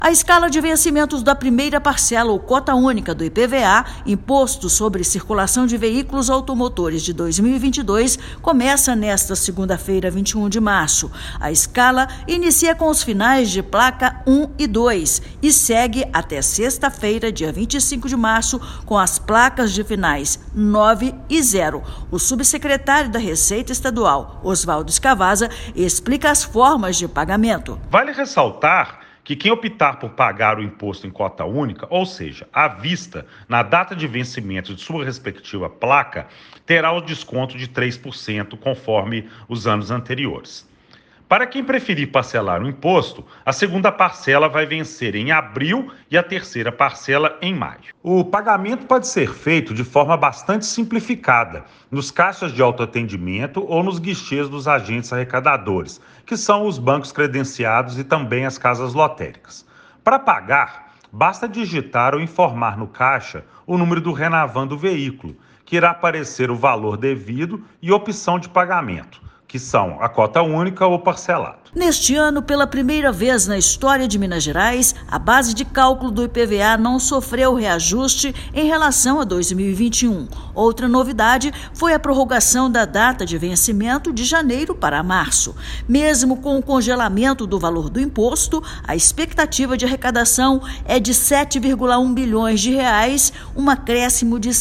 A escala de vencimentos da primeira parcela ou cota única do IPVA, Imposto sobre Circulação de Veículos Automotores de 2022, começa nesta segunda-feira, 21 de março. A escala inicia com os finais de placa 1 e 2 e segue até sexta-feira, dia 25 de março, com as placas de finais 9 e 0. O subsecretário da Receita Estadual, Oswaldo Escavazza, explica as formas de pagamento. Vale ressaltar que quem optar por pagar o imposto em cota única, ou seja, à vista, na data de vencimento de sua respectiva placa, terá o desconto de 3% conforme os anos anteriores. Para quem preferir parcelar o imposto, a segunda parcela vai vencer em abril e a terceira parcela em maio. O pagamento pode ser feito de forma bastante simplificada, nos caixas de autoatendimento ou nos guichês dos agentes arrecadadores, que são os bancos credenciados e também as casas lotéricas. Para pagar, basta digitar ou informar no caixa o número do RENAVAN do veículo, que irá aparecer o valor devido e opção de pagamento, que são a cota única ou parcelado. Neste ano, pela primeira vez na história de Minas Gerais, a base de cálculo do IPVA não sofreu reajuste em relação a 2021. Outra novidade foi a prorrogação da data de vencimento de janeiro para março. Mesmo com o congelamento do valor do imposto, a expectativa de arrecadação é de 7,1 bilhões de reais, um acréscimo de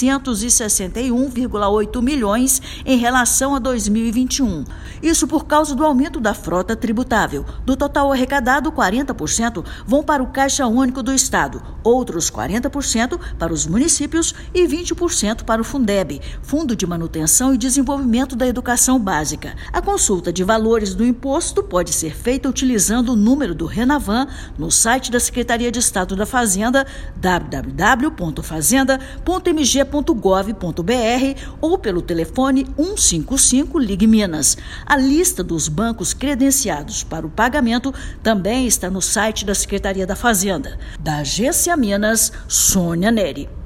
661,8 milhões em relação a 2021. Isso por causa do aumento da frota tributável. Do total arrecadado, 40% vão para o Caixa Único do Estado, outros 40% para os municípios e 20% para o Fundeb, Fundo de Manutenção e Desenvolvimento da Educação Básica. A consulta de valores do imposto pode ser feita utilizando o número do RENAVAN no site da Secretaria de Estado da Fazenda, www.fazenda.mg.gov.br ou pelo telefone 155 Ligue Minas. A lista dos bancos credenciados para o pagamento também está no site da Secretaria da Fazenda. Da Agência Minas, Sônia Neri.